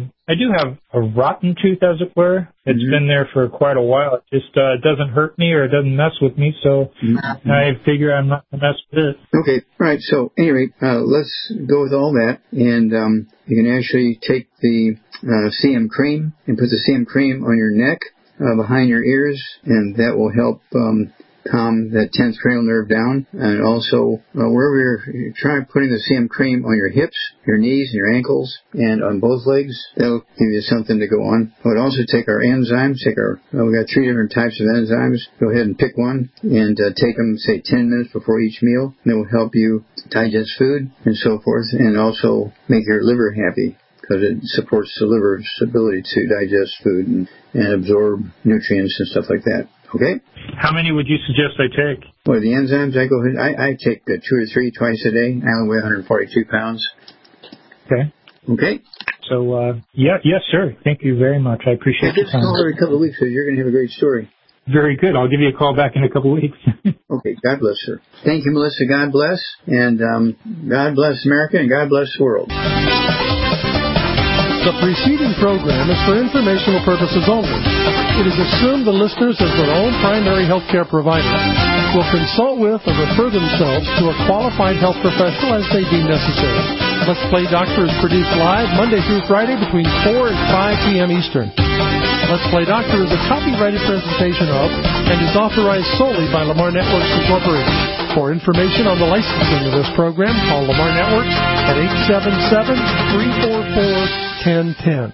a rotten tooth, as it were. It's been there for quite a while. It just doesn't hurt me or it doesn't mess with me, so I figure I'm not going to mess with it. Okay, all right. So anyway, let's go with all that, and you can actually take the CM cream and put the CM cream on your neck, behind your ears, and that will help calm that 10th cranial nerve down. And also, wherever you're trying putting the CM cream on your hips, your knees, and your ankles, and on both legs, that'll give you something to go on. I would also take our enzymes. We've got 3 different types of enzymes. Go ahead and pick one and take them, say, 10 minutes before each meal. And it will help you digest food and so forth, and also make your liver happy, because it supports the liver's ability to digest food and absorb nutrients and stuff like that. Okay? How many would you suggest I take? Well, the enzymes, I take 2 or 3 twice a day. I only weigh 142 pounds. Okay. Okay? So, yes, sir. Thank you very much. I appreciate your time. Call every couple of weeks, because you're going to have a great story. Very good. I'll give you a call back in a couple of weeks. Okay. God bless, sir. Thank you, Melissa. God bless. And God bless America, and God bless the world. The preceding program is for informational purposes only. It is assumed the listeners, as their own primary health care provider, will consult with or refer themselves to a qualified health professional as they deem necessary. Let's Play Doctor is produced live Monday through Friday between 4 and 5 p.m. Eastern. Let's Play Doctor is a copyrighted presentation of and is authorized solely by Lamar Networks Incorporated. For information on the licensing of this program, call Lamar Networks at 877-344-1010.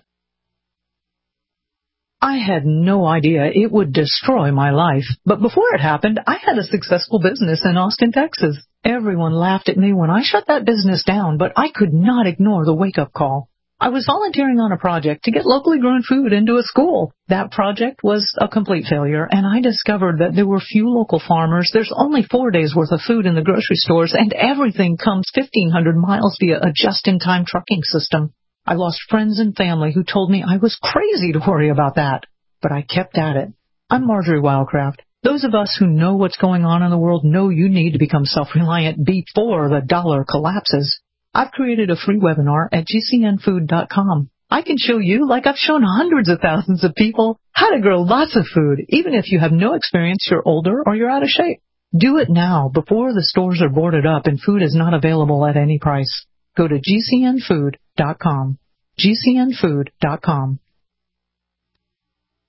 I had no idea it would destroy my life. But before it happened, I had a successful business in Austin, Texas. Everyone laughed at me when I shut that business down, but I could not ignore the wake-up call. I was volunteering on a project to get locally grown food into a school. That project was a complete failure, and I discovered that there were few local farmers. There's only 4 days' worth of food in the grocery stores, and everything comes 1,500 miles via a just-in-time trucking system. I lost friends and family who told me I was crazy to worry about that. But I kept at it. I'm Marjorie Wildcraft. Those of us who know what's going on in the world know you need to become self-reliant before the dollar collapses. I've created a free webinar at gcnfood.com. I can show you, like I've shown hundreds of thousands of people, how to grow lots of food, even if you have no experience, you're older, or you're out of shape. Do it now before the stores are boarded up and food is not available at any price. Go to gcnfood.com. gcnfood.com.